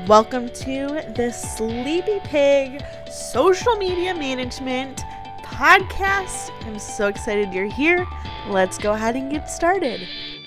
Welcome to the Sleepy Pig Social Media Management Podcast. I'm so excited you're here. Let's go ahead and get started.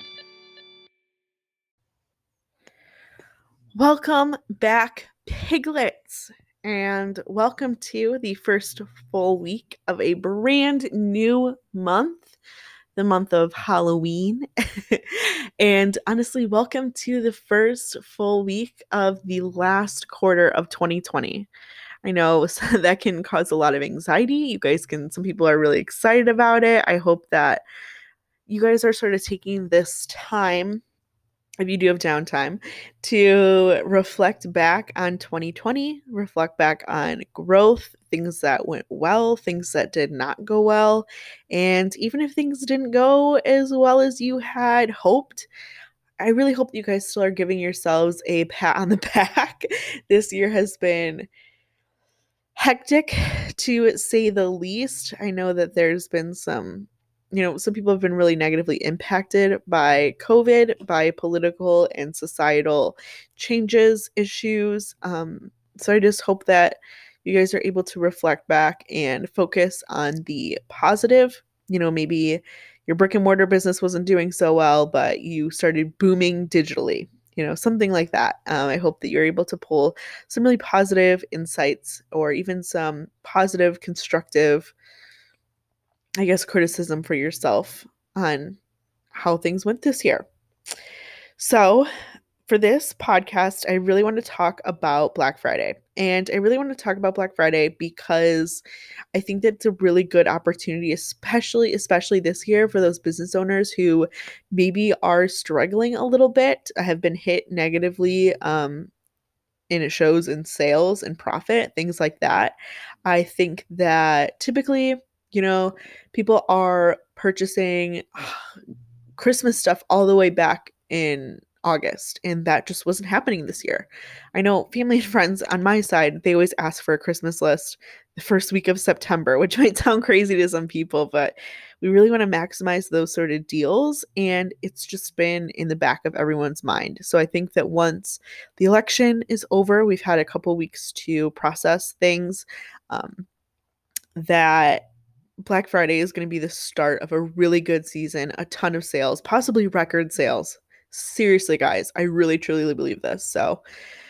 Welcome back, piglets, and welcome to the first full week of a brand new month, the month of Halloween. And honestly, welcome to the first full week of the last quarter of 2020. I know that can cause a lot of anxiety. Some people are really excited about it. I hope that you guys are sort of taking this time, if you do have downtime, to reflect back on 2020, reflect back on growth, things that went well, things that did not go well. And even if things didn't go as well as you had hoped, I really hope that you guys still are giving yourselves a pat on the back. This year has been hectic, to say the least. I know that there's been some people have been really negatively impacted by COVID, by political and societal changes, issues. So I just hope that you guys are able to reflect back and focus on the positive. Maybe your brick and mortar business wasn't doing so well, but you started booming digitally, something like that. I hope that you're able to pull some really positive insights or even some positive, constructive, criticism for yourself on how things went this year. So, for this podcast, I really want to talk about Black Friday. And I really want to talk about Black Friday because I think that's a really good opportunity, especially this year, for those business owners who maybe are struggling a little bit, have been hit negatively, and it shows in sales and profit, things like that. I think that typically, people are purchasing Christmas stuff all the way back in August, and that just wasn't happening this year. I know family and friends on my side, they always ask for a Christmas list the first week of September, which might sound crazy to some people, but we really want to maximize those sort of deals, and it's just been in the back of everyone's mind. So I think that once the election is over, we've had a couple weeks to process things, that Black Friday is going to be the start of a really good season, a ton of sales, possibly record sales. Seriously, guys, I really truly believe this. So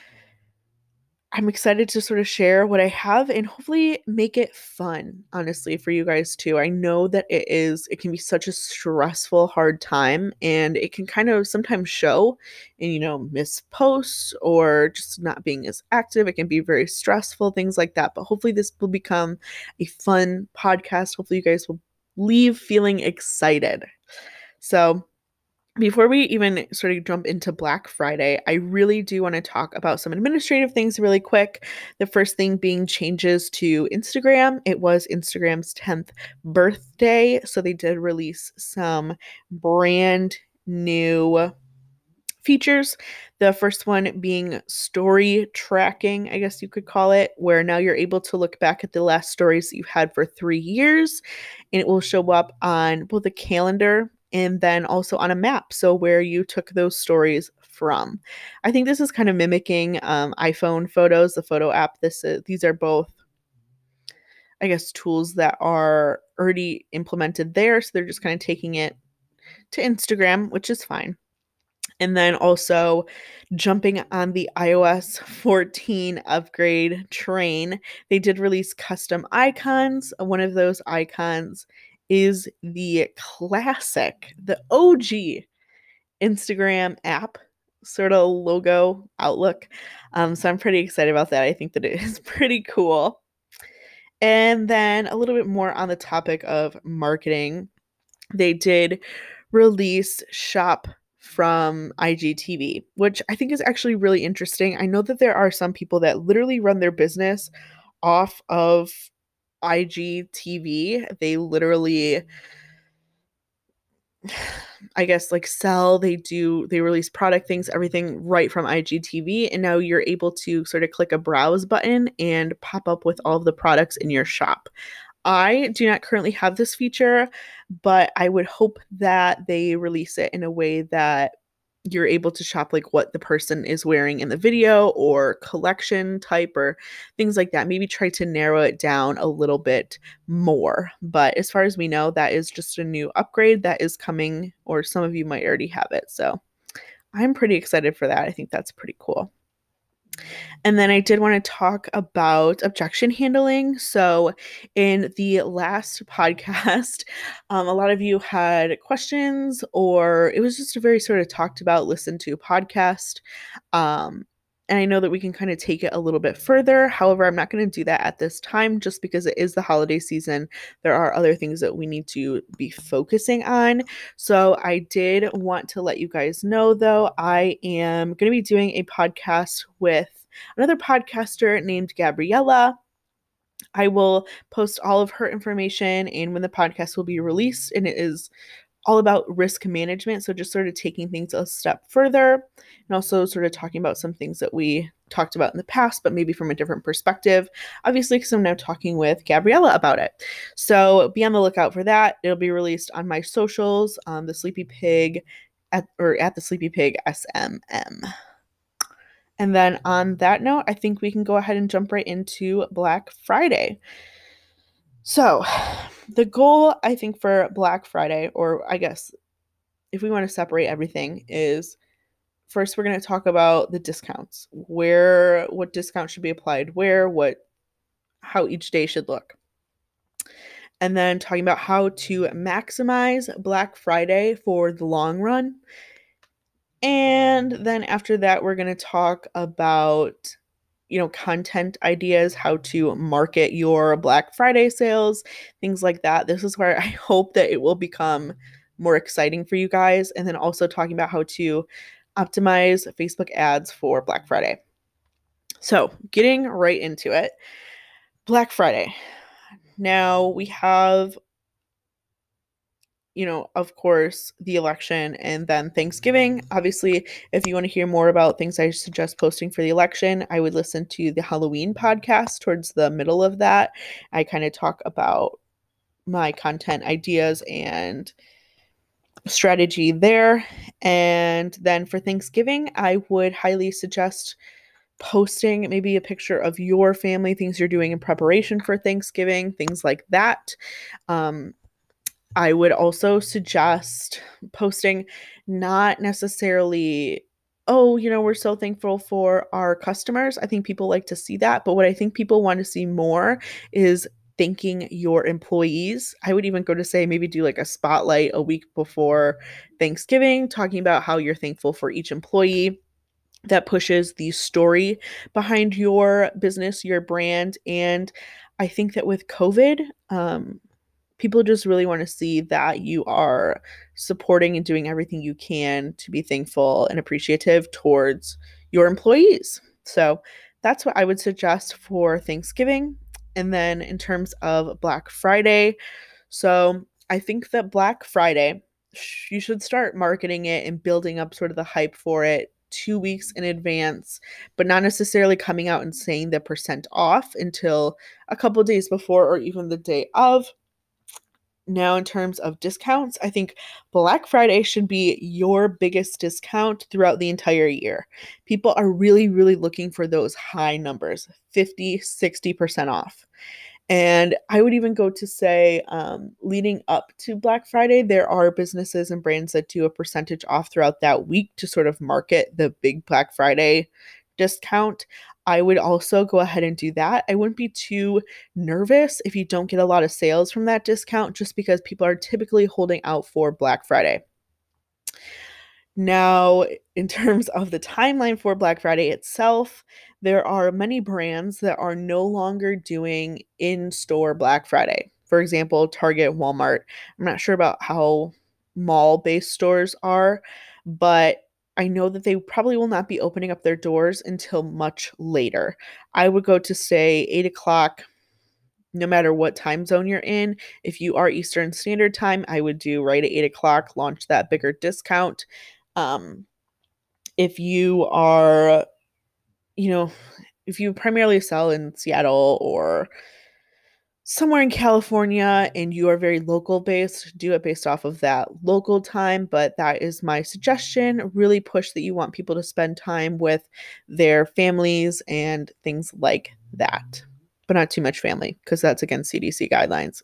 I'm excited to sort of share what I have and hopefully make it fun, honestly, for you guys too. I know that it can be such a stressful, hard time, and it can kind of sometimes show in, missed posts or just not being as active. It can be very stressful, things like that. But hopefully this will become a fun podcast. Hopefully you guys will leave feeling excited. So before we even sort of jump into Black Friday, I really do want to talk about some administrative things really quick. The first thing being changes to Instagram. It was Instagram's 10th birthday, so they did release some brand new features. The first one being story tracking, I guess you could call it, where now you're able to look back at the last stories that you've had for 3 years, and it will show up on both a calendar and then also on a map, so where you took those stories from. I think this is kind of mimicking iPhone photos, the photo app. These are both, I guess, tools that are already implemented there, so they're just kind of taking it to Instagram, which is fine. And then also jumping on the iOS 14 upgrade train, they did release custom icons. One of those icons is the classic, the OG Instagram app sort of logo outlook. So I'm pretty excited about that. I think that it is pretty cool. And then a little bit more on the topic of marketing. They did release Shop from IGTV, which I think is actually really interesting. I know that there are some people that literally run their business off of IGTV. They literally, I guess, like they release product things, everything right from IGTV. And now you're able to sort of click a browse button and pop up with all of the products in your shop. I do not currently have this feature, but I would hope that they release it in a way that you're able to shop like what the person is wearing in the video or collection type or things like that. Maybe try to narrow it down a little bit more. But as far as we know, that is just a new upgrade that is coming, or some of you might already have it. So I'm pretty excited for that. I think that's pretty cool. And then I did want to talk about objection handling. So, in the last podcast, a lot of you had questions, or it was just a very sort of talked about, listened to podcast. And I know that we can kind of take it a little bit further. However, I'm not going to do that at this time just because it is the holiday season. There are other things that we need to be focusing on. So I did want to let you guys know, though, I am going to be doing a podcast with another podcaster named Gabriella. I will post all of her information and when the podcast will be released, and it is all about risk management. So just sort of taking things a step further and also sort of talking about some things that we talked about in the past, but maybe from a different perspective, obviously, because I'm now talking with Gabriella about it. So be on the lookout for that. It'll be released on my socials, the Sleepy Pig at the Sleepy Pig SMM. And then on that note, I think we can go ahead and jump right into Black Friday. So, the goal, I think, for Black Friday, or I guess if we want to separate everything, is first we're going to talk about the discounts, what discounts should be applied where, how each day should look. And then talking about how to maximize Black Friday for the long run. And then after that, we're going to talk about content ideas, how to market your Black Friday sales, things like that. This is where I hope that it will become more exciting for you guys. And then also talking about how to optimize Facebook ads for Black Friday. So, getting right into it. Black Friday. Now we have of course, the election and then Thanksgiving. Obviously, if you want to hear more about things I suggest posting for the election, I would listen to the Halloween podcast towards the middle of that. I kind of talk about my content ideas and strategy there. And then for Thanksgiving, I would highly suggest posting maybe a picture of your family, things you're doing in preparation for Thanksgiving, things like that. I would also suggest posting not necessarily, oh, we're so thankful for our customers. I think people like to see that. But what I think people want to see more is thanking your employees. I would even go to say maybe do like a spotlight a week before Thanksgiving, talking about how you're thankful for each employee. That pushes the story behind your business, your brand. And I think that with COVID, people just really want to see that you are supporting and doing everything you can to be thankful and appreciative towards your employees. So that's what I would suggest for Thanksgiving. And then in terms of Black Friday, so I think that Black Friday, you should start marketing it and building up sort of the hype for it 2 weeks in advance, but not necessarily coming out and saying the percent off until a couple days before or even the day of. Now, in terms of discounts, I think Black Friday should be your biggest discount throughout the entire year. People are really, really looking for those high numbers, 50, 60% off. And I would even go to say, leading up to Black Friday, there are businesses and brands that do a percentage off throughout that week to sort of market the big Black Friday discount. I would also go ahead and do that. I wouldn't be too nervous if you don't get a lot of sales from that discount, just because people are typically holding out for Black Friday. Now, in terms of the timeline for Black Friday itself, there are many brands that are no longer doing in-store Black Friday. For example, Target, Walmart. I'm not sure about how mall-based stores are, but I know that they probably will not be opening up their doors until much later. I would go to say 8 o'clock, no matter what time zone you're in. If you are Eastern Standard Time, I would do right at 8 o'clock, launch that bigger discount. If you are, if you primarily sell in Seattle or somewhere in California and you are very local based, do it based off of that local time. But that is my suggestion. Really push that you want people to spend time with their families and things like that. But not too much family because that's against CDC guidelines.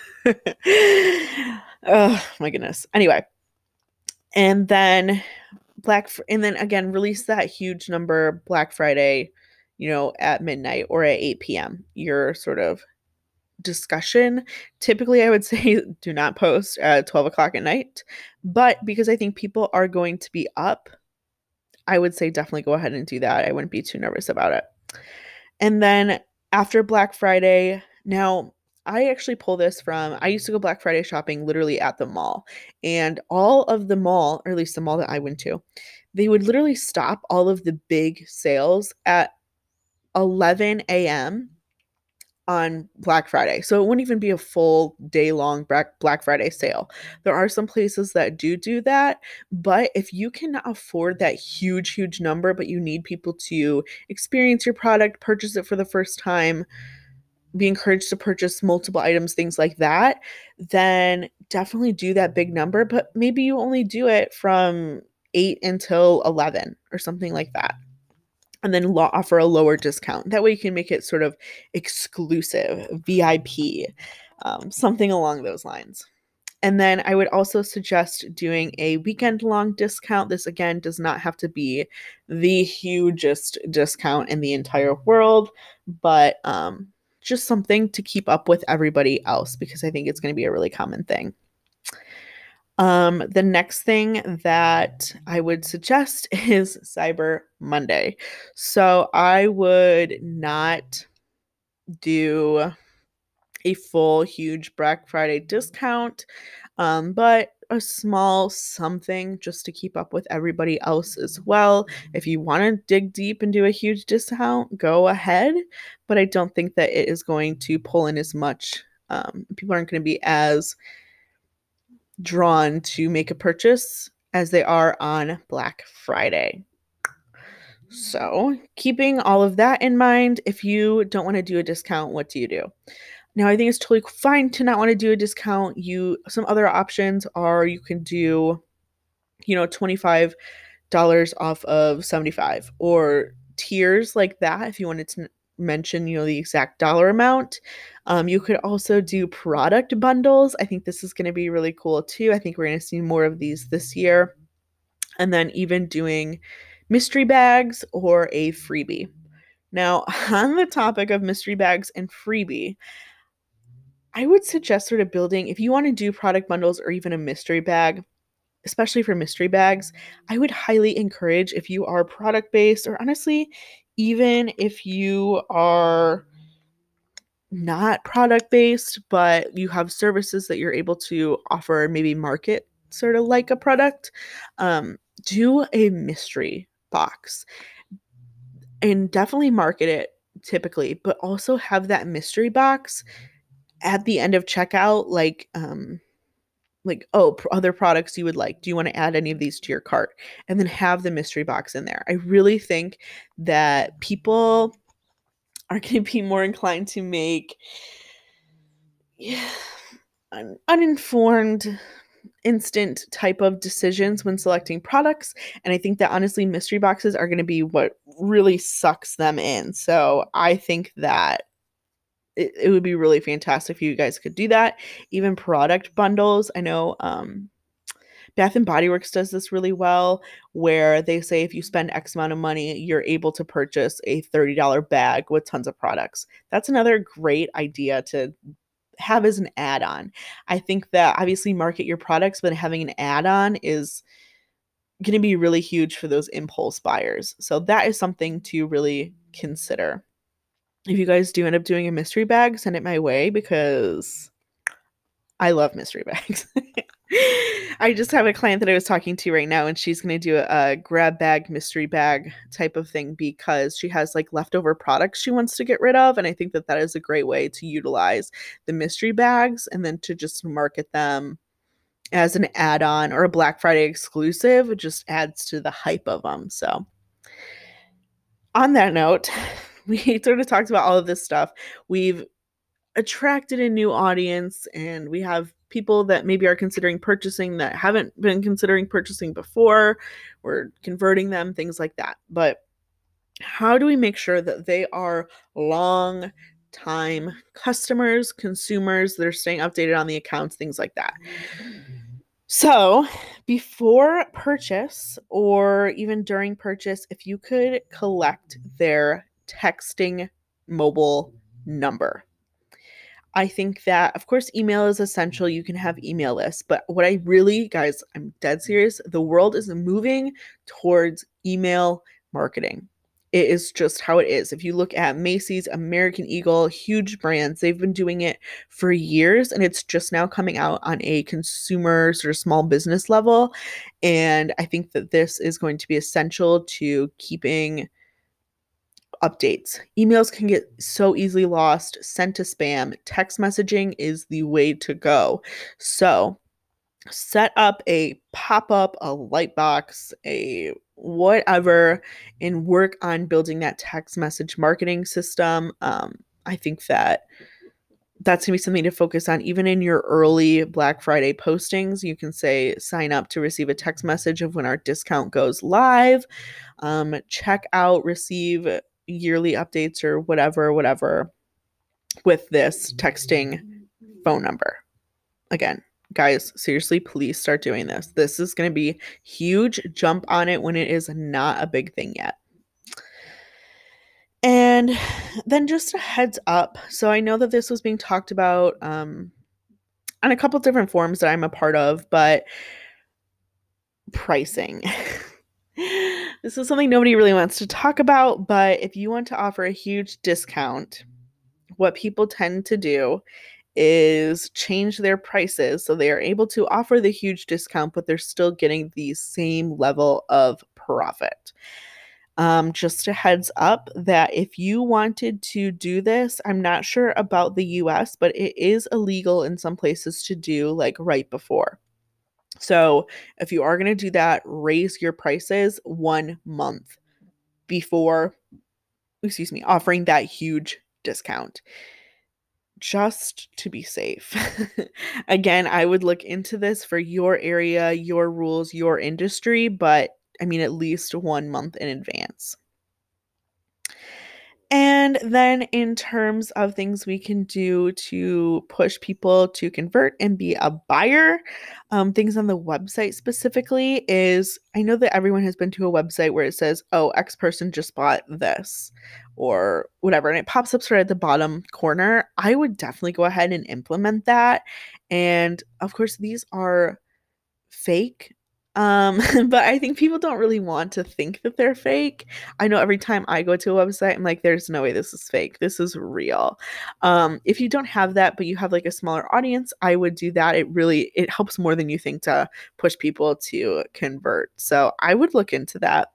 Oh my goodness. Anyway, and then and then again release that huge number Black Friday, at midnight or at 8 p.m. Your sort of discussion. Typically, I would say do not post at 12 o'clock at night, but because I think people are going to be up, I would say definitely go ahead and do that. I wouldn't be too nervous about it. And then after Black Friday, now I actually pull this from, I used to go Black Friday shopping literally at the mall, and all of the mall, or at least the mall that I went to, they would literally stop all of the big sales at 11 a.m. on Black Friday. So it wouldn't even be a full day long Black Friday sale. There are some places that do that, but if you cannot afford that huge number, but you need people to experience your product, purchase it for the first time, be encouraged to purchase multiple items, things like that, then definitely do that big number, but maybe you only do it from 8 until 11 or something like that, and then offer a lower discount. That way you can make it sort of exclusive, VIP, something along those lines. And then I would also suggest doing a weekend long discount. This again does not have to be the hugest discount in the entire world, but just something to keep up with everybody else because I think it's going to be a really common thing. The next thing that I would suggest is Cyber Monday. So I would not do a full huge Black Friday discount, but a small something just to keep up with everybody else as well. If you want to dig deep and do a huge discount, go ahead, but I don't think that it is going to pull in as much. People aren't going to be as drawn to make a purchase as they are on Black Friday. So, keeping all of that in mind, if you don't want to do a discount, what do you do? Now, I think it's totally fine to not want to do a discount. Some other options are you can do, $25 off of 75 or tiers like that if you wanted to mention, the exact dollar amount. You could also do product bundles. I think this is going to be really cool too. I think we're going to see more of these this year. And then even doing mystery bags or a freebie. Now, on the topic of mystery bags and freebie, I would suggest sort of building, if you want to do product bundles or even a mystery bag, especially for mystery bags, I would highly encourage, if you are product based, or honestly, even if you are not product based, but you have services that you're able to offer, maybe market sort of like a product, do a mystery box and definitely market it typically, but also have that mystery box at the end of checkout, like, oh, other products you would like. Do you want to add any of these to your cart? And then have the mystery box in there. I really think that people are going to be more inclined to make uninformed, instant type of decisions when selecting products. And I think that honestly, mystery boxes are going to be what really sucks them in. So I think that it would be really fantastic if you guys could do that. Even product bundles. I know Bath and Body Works does this really well, where they say if you spend X amount of money, you're able to purchase a $30 bag with tons of products. That's another great idea to have as an add-on. I think that obviously market your products, but having an add-on is going to be really huge for those impulse buyers. So that is something to really consider. If you guys do end up doing a mystery bag, send it my way because I love mystery bags. I just have a client that I was talking to right now, and she's going to do a grab bag, mystery bag type of thing because she has like leftover products she wants to get rid of. And I think that that is a great way to utilize the mystery bags and then to just market them as an add on or a Black Friday exclusive. It just adds to the hype of them. So, on that note, we sort of talked about all of this stuff. We've attracted a new audience and we have people that maybe are considering purchasing that haven't been considering purchasing before. We're converting them, things like that. But how do we make sure that they are long time customers, consumers that are staying updated on the accounts, things like that? So, before purchase or even during purchase, if you could collect their texting mobile number. I think that, of course, email is essential. You can have email lists. But what I really, guys, I'm dead serious. The world is moving towards email marketing. It is just how it is. If you look at Macy's, American Eagle, huge brands, they've been doing it for years and it's just now coming out on a consumer sort of small business level. And I think that this is going to be essential to keeping updates. Emails can get so easily lost, sent to spam. Text messaging is the way to go. So, set up a pop-up, a light box, a whatever, and work on building that text message marketing system. I think that that's going to be something to focus on even in your early Black Friday postings. You can say sign up to receive a text message of when our discount goes live. Check out, receive yearly updates or whatever with this texting phone number. Again, guys, seriously, please start doing this. This is going to be huge. Jump on it when it is not a big thing yet. And then just a heads up. So I know that this was being talked about on a couple different forums that I'm a part of, but pricing. This is something nobody really wants to talk about, but if you want to offer a huge discount, what people tend to do is change their prices so they are able to offer the huge discount, but they're still getting the same level of profit. Just a heads up that if you wanted to do this, I'm not sure about the US, but it is illegal in some places to do like right before. So if you are going to do that, raise your prices 1 month before, offering that huge discount just to be safe. Again, I would look into this for your area, your rules, your industry, but I mean, at least 1 month in advance. And then in terms of things we can do to push people to convert and be a buyer, things on the website specifically is, I know that everyone has been to a website where it says, oh, X person just bought this or whatever, and it pops up sort of at the bottom corner. I would definitely go ahead and implement that. And of course, these are fake. But I think people don't really want to think that they're fake. I know every time I go to a website, I'm like, there's no way this is fake. This is real. If you don't have that, but you have like a smaller audience, I would do that. It helps more than you think to push people to convert. So I would look into that.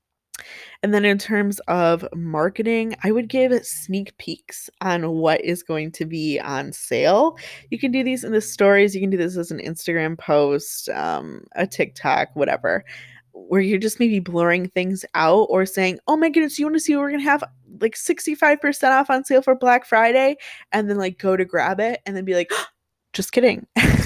And then in terms of marketing, I would give sneak peeks on what is going to be on sale. You can do these in the stories. You can do this as an Instagram post, a TikTok, whatever, where you're just maybe blurring things out or saying, oh my goodness, you want to see what we're going to have like 65% off on sale for Black Friday? And then like go to grab it and then be like, oh, just kidding.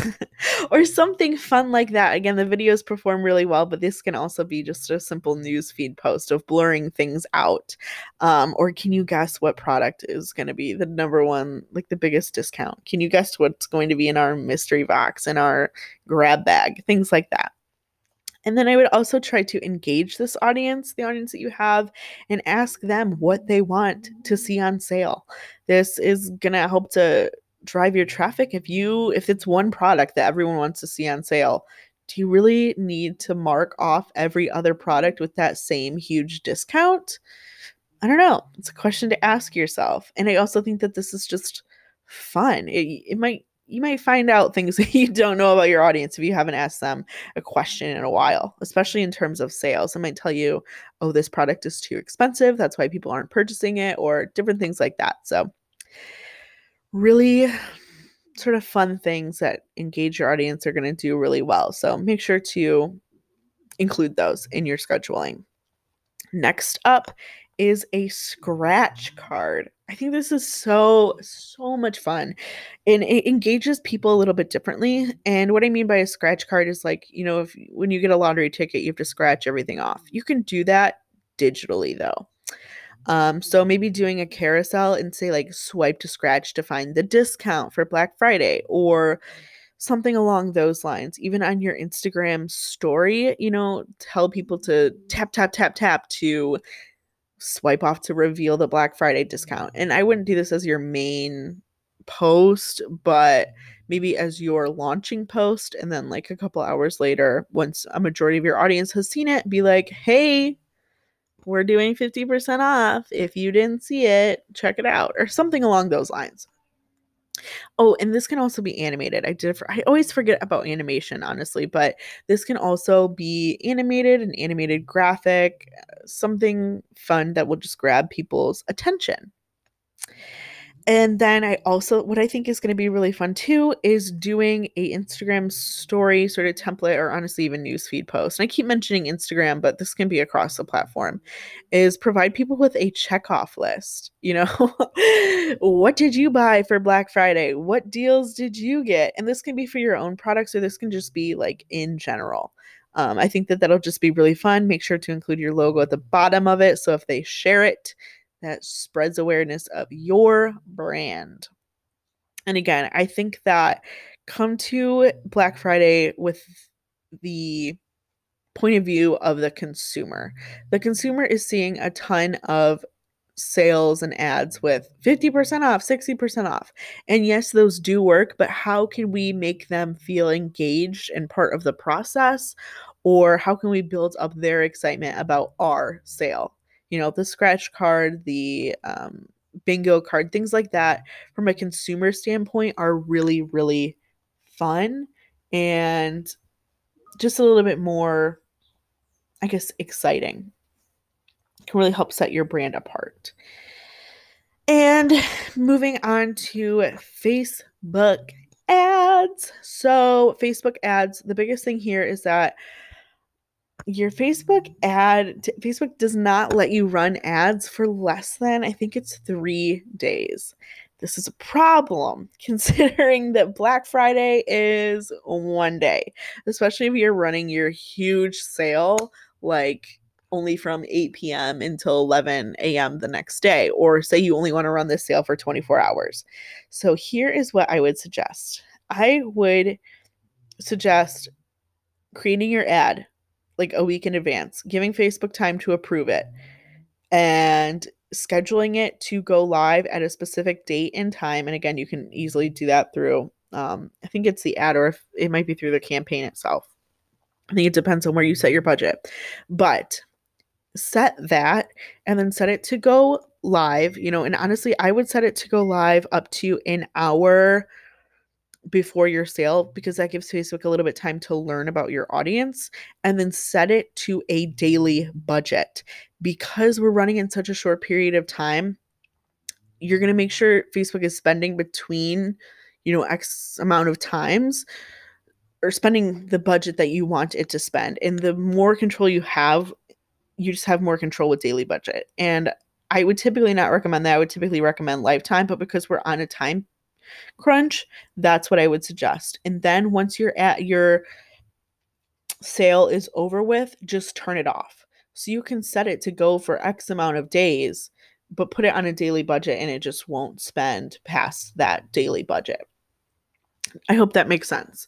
Or something fun like that. Again, the videos perform really well, but this can also be just a simple news feed post of blurring things out. Or can you guess what product is going to be the number one, like the biggest discount? Can you guess what's going to be in our mystery box, in our grab bag, things like that? And then I would also try to engage this audience, the audience that you have, and ask them what they want to see on sale. This is going to help to drive your traffic. If it's one product that everyone wants to see on sale, do you really need to mark off every other product with that same huge discount? I don't know. It's a question to ask yourself. And I also think that this is just fun. You might find out things that you don't know about your audience if you haven't asked them a question in a while, especially in terms of sales. It might tell you, oh, this product is too expensive. That's why people aren't purchasing it, or different things like that. So really sort of fun things that engage your audience are going to do really well. So make sure to include those in your scheduling. Next up is a scratch card. I think this is so much fun, and it engages people a little bit differently. And what I mean by a scratch card is like, if when you get a lottery ticket, you have to scratch everything off. You can do that digitally though. So maybe doing a carousel and say like swipe to scratch to find the discount for Black Friday or something along those lines. Even on your Instagram story, tell people to tap, tap, tap, tap to swipe off to reveal the Black Friday discount. And I wouldn't do this as your main post, but maybe as your launching post. And then, like, a couple hours later, once a majority of your audience has seen it, be like, hey, we're doing 50% off. If you didn't see it, check it out, or something along those lines. Oh, and this can also be animated. I always forget about animation, honestly, but this can also be animated, an animated graphic, something fun that will just grab people's attention. And then what I think is going to be really fun too is doing a Instagram story sort of template, or honestly even newsfeed post. And I keep mentioning Instagram, but this can be across the platform, is provide people with a checkoff list. What did you buy for Black Friday? What deals did you get? And this can be for your own products, or this can just be like in general. I think that that'll just be really fun. Make sure to include your logo at the bottom of it. So if they share it, that spreads awareness of your brand. And again, I think that come to Black Friday with the point of view of the consumer. The consumer is seeing a ton of sales and ads with 50% off, 60% off. And yes, those do work, but how can we make them feel engaged and part of the process? Or how can we build up their excitement about our sale? The scratch card, the bingo card, things like that from a consumer standpoint are really, really fun and just a little bit more, I guess, exciting. Can really help set your brand apart. And moving on to Facebook ads. So, Facebook ads, the biggest thing here is that your Facebook does not let you run ads for less than, I think it's 3 days. This is a problem considering that Black Friday is 1 day, especially if you're running your huge sale like only from 8 p.m. until 11 a.m. the next day, or say you only want to run this sale for 24 hours. So here is what I would suggest. I would suggest creating your ad like a week in advance, giving Facebook time to approve it, and scheduling it to go live at a specific date and time. And again, you can easily do that through, I think it's the ad, or if it might be through the campaign itself. I think it depends on where you set your budget. But set that and then set it to go live, and honestly, I would set it to go live up to an hour before your sale, because that gives Facebook a little bit time to learn about your audience, and then set it to a daily budget. Because we're running in such a short period of time, you're going to make sure Facebook is spending between, X amount of times, or spending the budget that you want it to spend. And the more control you have, you just have more control with daily budget. And I would typically not recommend that. I would typically recommend lifetime, but because we're on a time crunch, that's what I would suggest. And then once your sale is over with, just turn it off. So you can set it to go for X amount of days, but put it on a daily budget and it just won't spend past that daily budget. I hope that makes sense.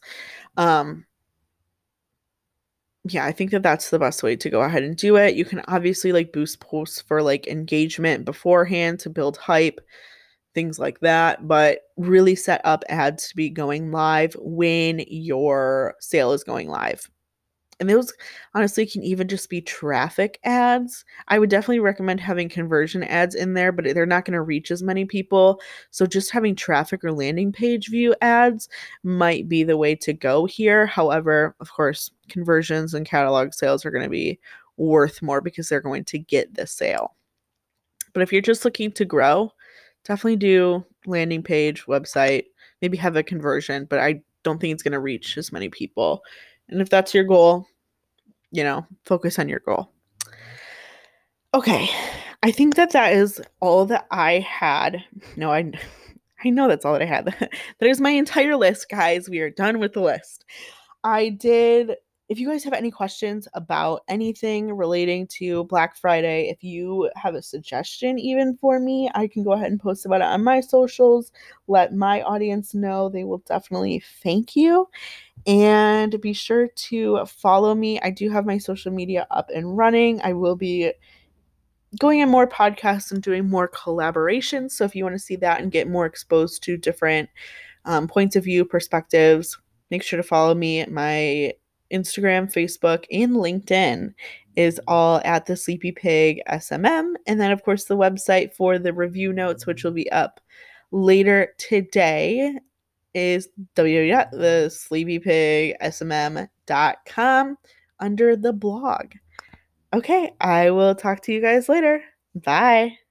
Yeah, I think that that's the best way to go ahead and do it. You can obviously like boost posts for like engagement beforehand to build hype, things like that, but really set up ads to be going live when your sale is going live. And those honestly can even just be traffic ads. I would definitely recommend having conversion ads in there, but they're not going to reach as many people. So just having traffic or landing page view ads might be the way to go here. However, of course, conversions and catalog sales are going to be worth more because they're going to get the sale. But if you're just looking to grow, definitely do landing page, website, maybe have a conversion, but I don't think it's going to reach as many people. And if that's your goal, focus on your goal. Okay. I think that that is all that I had. No, I know that's all that I had. That is my entire list, guys. We are done with the list. I did. If you guys have any questions about anything relating to Black Friday, if you have a suggestion even for me, I can go ahead and post about it on my socials. Let my audience know. They will definitely thank you. And be sure to follow me. I do have my social media up and running. I will be going on more podcasts and doing more collaborations. So if you want to see that and get more exposed to different points of view, perspectives, make sure to follow me. My Instagram, Facebook, and LinkedIn is all at the Sleepy Pig SMM. And then, of course, the website for the review notes, which will be up later today, is www.thesleepypigsmm.com under the blog. Okay, I will talk to you guys later. Bye.